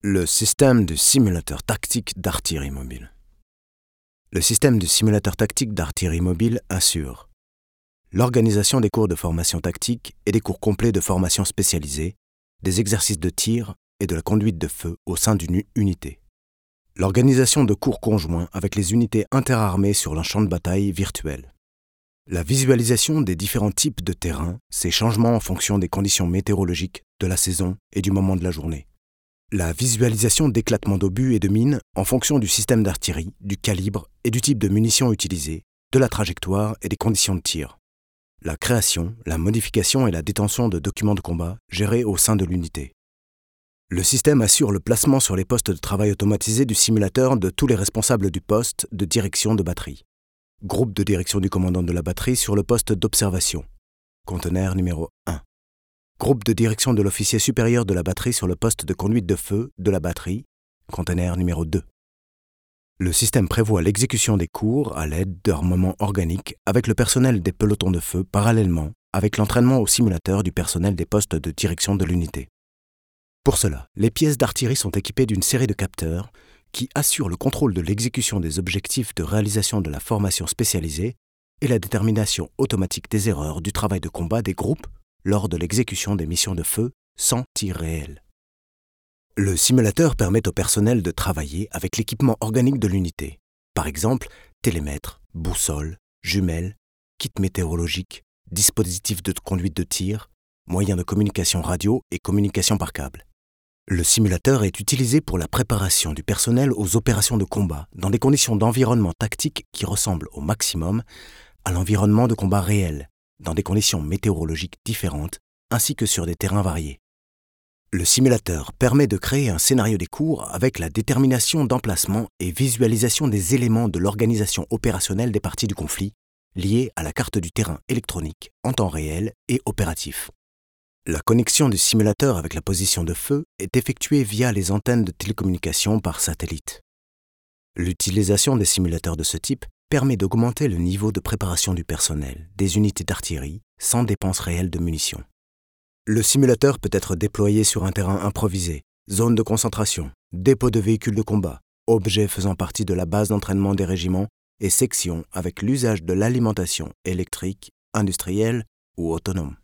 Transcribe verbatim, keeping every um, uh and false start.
Le système de simulateur tactique d'artillerie mobile. Le système de simulateur tactique d'artillerie mobile assure l'organisation des cours de formation tactique et des cours complets de formation spécialisée, des exercices de tir et de la conduite de feu au sein d'une unité. L'organisation de cours conjoints avec les unités interarmées sur un champ de bataille virtuel. La visualisation des différents types de terrains, ces changements en fonction des conditions météorologiques, de la saison et du moment de la journée. La visualisation d'éclatements d'obus et de mines en fonction du système d'artillerie, du calibre et du type de munitions utilisées, de la trajectoire et des conditions de tir. La création, la modification et la détention de documents de combat gérés au sein de l'unité. Le système assure le placement sur les postes de travail automatisés du simulateur de tous les responsables du poste de direction de batterie. Groupe de direction du commandant de la batterie sur le poste d'observation. Conteneur numéro un. Groupe de direction de l'officier supérieur de la batterie sur le poste de conduite de feu de la batterie, conteneur numéro deux. Le système prévoit l'exécution des cours à l'aide d'armements organiques avec le personnel des pelotons de feu parallèlement avec l'entraînement au simulateur du personnel des postes de direction de l'unité. Pour cela, les pièces d'artillerie sont équipées d'une série de capteurs qui assurent le contrôle de l'exécution des objectifs de réalisation de la formation spécialisée et la détermination automatique des erreurs du travail de combat des groupes lors de l'exécution des missions de feu sans tir réel. Le simulateur permet au personnel de travailler avec l'équipement organique de l'unité, par exemple télémètre, boussole, jumelles, kit météorologique, dispositif de conduite de tir, moyens de communication radio et communication par câble. Le simulateur est utilisé pour la préparation du personnel aux opérations de combat dans des conditions d'environnement tactique qui ressemblent au maximum à l'environnement de combat réel, dans des conditions météorologiques différentes, ainsi que sur des terrains variés. Le simulateur permet de créer un scénario des cours avec la détermination d'emplacement et visualisation des éléments de l'organisation opérationnelle des parties du conflit, liés à la carte du terrain électronique en temps réel et opératif. La connexion du simulateur avec la position de feu est effectuée via les antennes de télécommunication par satellite. L'utilisation des simulateurs de ce type permet d'augmenter le niveau de préparation du personnel, des unités d'artillerie, sans dépense réelle de munitions. Le simulateur peut être déployé sur un terrain improvisé, zone de concentration, dépôt de véhicules de combat, objets faisant partie de la base d'entraînement des régiments et sections avec l'usage de l'alimentation électrique, industrielle ou autonome.